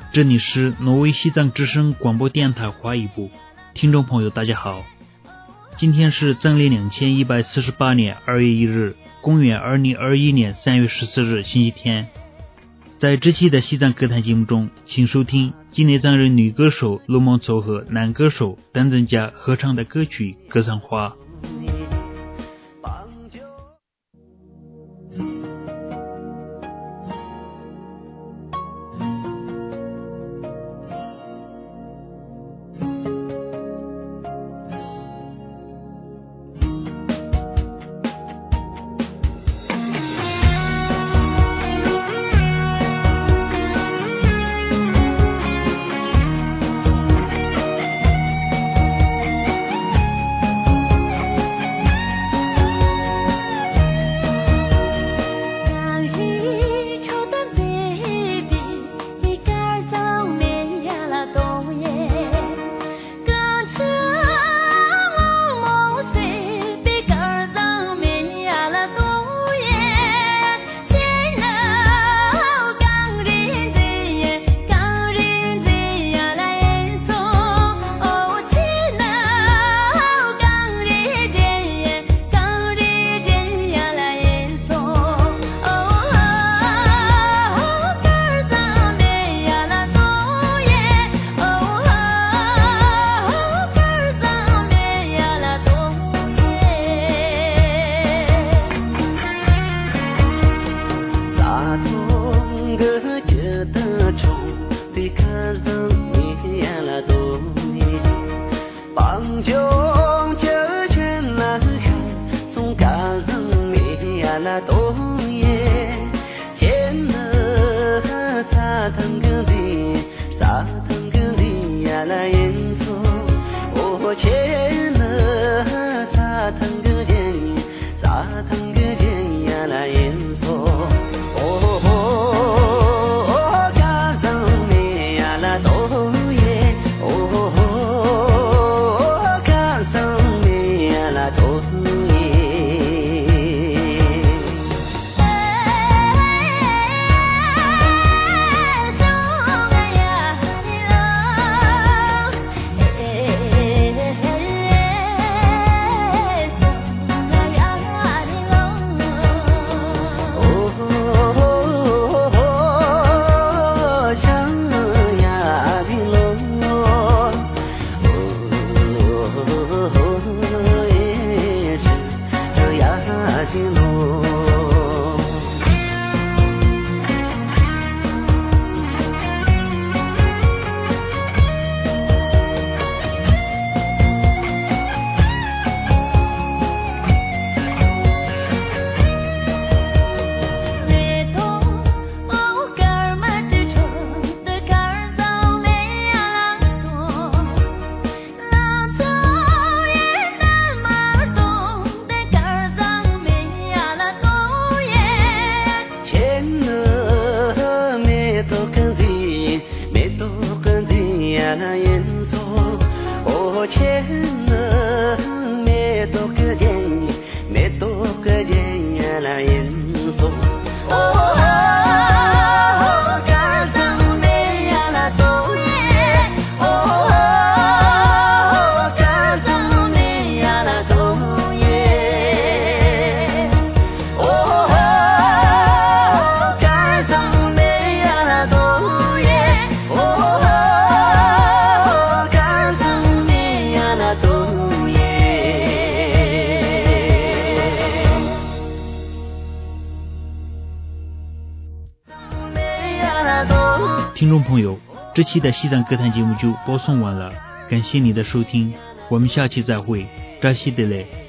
这里是挪威西藏之声广播电台华语部，听众朋友大家好，今天是藏历2148年2月1日，公元2021年3月14日星期天。在这期的西藏歌坛节目中，请收听吉内藏人女歌手陆梦凑和男歌手丹增加合唱的歌曲《格桑花》。听众朋友，这期的西藏歌坛节目就播送完了，感谢你的收听，我们下期再会，扎西德勒。